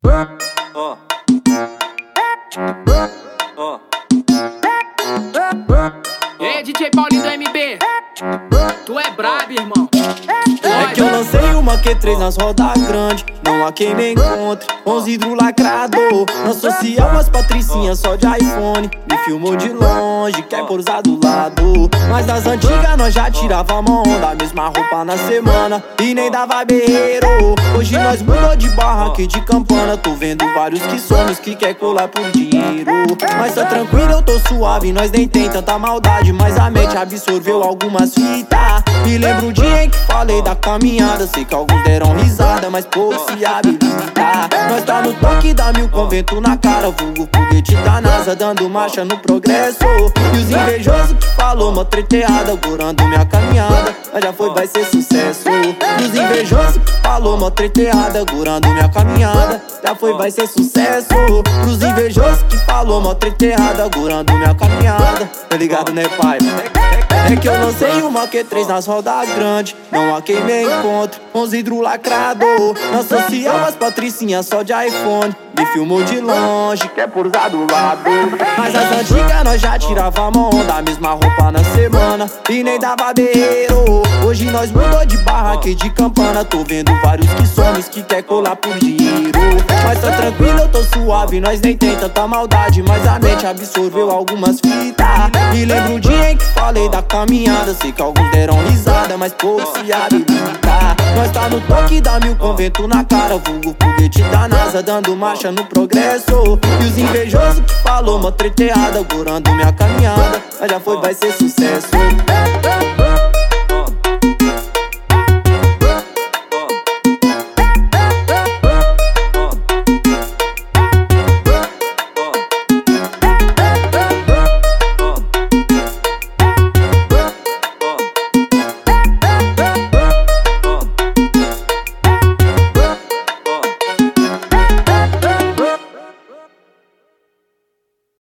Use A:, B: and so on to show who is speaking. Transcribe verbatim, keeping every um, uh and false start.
A: Ó. Ó.
B: E aí, D J Paulinho do M B? Tu é brabo, irmão.
C: É que eu lancei uma Q três nas rodas grandes, não há quem me encontre. Onze hidro lacrado, na social as patricinhas só de iPhone. Me filmou de longe, quer pousar do lado. Mas nas antigas nós já tirava mão da mesma roupa na semana e nem dava berreiro. Hoje nós mudou de barraca e de campana. Tô vendo vários que somos que quer colar por dinheiro. Mas tá tranquilo, eu tô suave, nós nem tem tanta maldade. Mas a mente absorveu algumas fitas. Me lembro um dia em que falei da caminhada. Sei que alguns deram risada, mas pouco se habilita. Nós tá no toque da mil com vento na cara. Vulgo foguete da NASA dando marcha no progresso. E os invejosos que falou mó treteada, gorando minha caminhada, mas já foi, vai ser sucesso. E os invejosos que falou mó treteada, gorando minha caminhada, já foi, vai ser sucesso. Pros invejosos que falou mó treteada, gorando minha caminhada, tá ligado, né, pai? É que eu lancei uma Q três nas rodas grandes, não há quem me encontre. Onze hidro lacrado, na social as patricinhas só de iPhone. Me filmou de longe, quer pousar do lado. Mas as antigas nós já tirava mão da mesma roupa na semana e nem dava berreiro. Hoje nós mudou de barraca e de campana. Tô vendo vários que somos que quer colar por dinheiro. Mas tá tranquilo, eu tô suave, nós nem tem tanta maldade. Mas a mente absorveu algumas fitas. Me lembro um dia em que falei da caminhada. Sei que alguns deram risada, mas pouco se habilita. Nós tá no toque da mil com vento na cara. Vulgo foguete da NASA dando marcha no progresso. E os invejosos que falou mó treteada, gorando minha caminhada, mas já foi, vai ser sucesso.